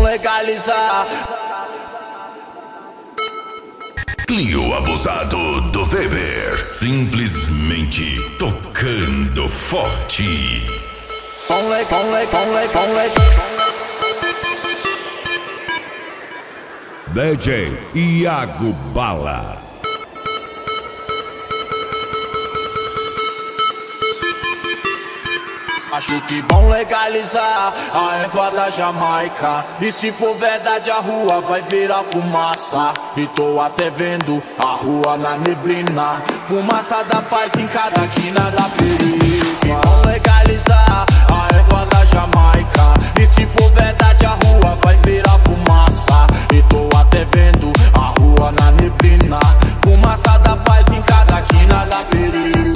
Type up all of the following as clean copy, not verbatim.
legalizar. Clio Abusado do Weber, simplesmente tocando forte. DJ Iago Bala. Acho que vão legalizar a erva da Jamaica. E se for verdade a rua vai virar fumaça. E tô até vendo a rua na neblina. Fumaça da paz em cada quina da periferia. Vão legalizar a erva da Jamaica. E se for verdade a rua vai virar fumaça. E tô até vendo a rua na neblina. Fumaça da paz em cada quina da periferia.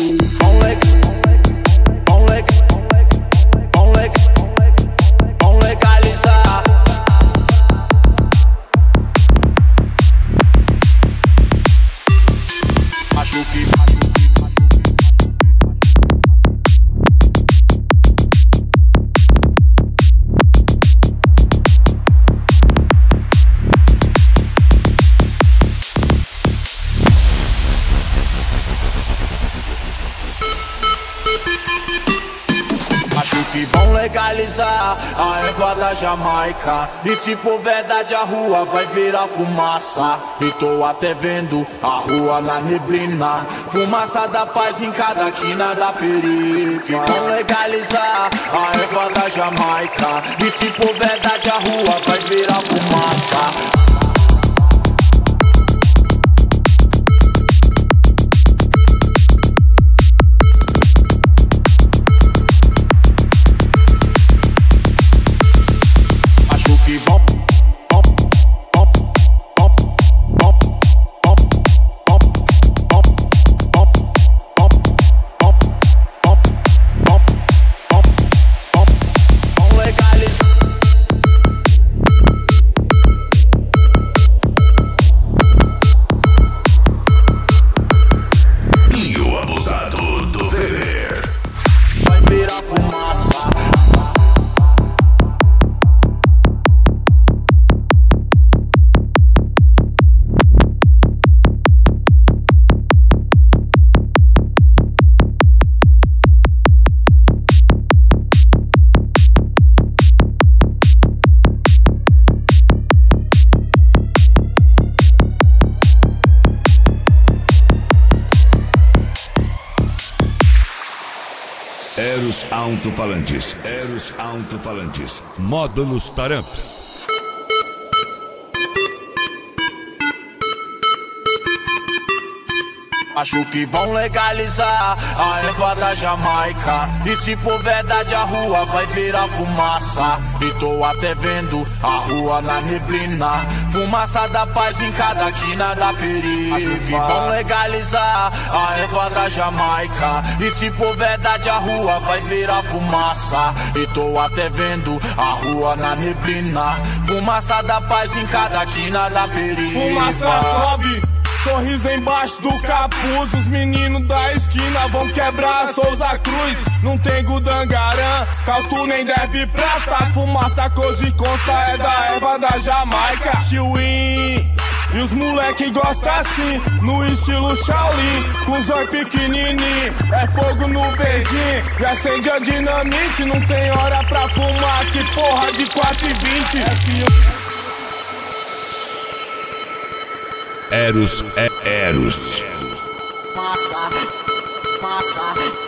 Vão legalizar. Acho que vão legalizar a erva da Jamaica. E se for verdade a rua vai virar fumaça. E tô até vendo a rua na neblina. Fumaça da paz em cada quina da periferia. Vão legalizar a erva da Jamaica. E se for verdade a rua vai virar fumaça. Eros Alto-Falantes. Eros Alto-Falantes. Módulos Taramps. Acho que vão legalizar a erva da Jamaica. E se for verdade a rua vai virar fumaça. E tô até vendo a rua na neblina. Fumaça da paz em cada quina da periferia. Acho que vão legalizar a erva da Jamaica. E se for verdade a rua vai virar fumaça. E tô até vendo a rua na neblina. Fumaça da paz em cada quina da periferia. Fumaça sobe, sorriso embaixo do capuz. Os meninos da esquina vão quebrar a Souza Cruz. Não tem Gudangarã, Caltu nem Derby Prata. Fumaça Cogiconça é da erva da Jamaica. Chiuim, e os moleque gostam assim, no estilo Shaolin. Com os olhos pequenininho, é fogo no verdinho. E acende a dinamite, não tem hora pra fumar. Que porra de 4,20. Eros é Eros. Massa, massa.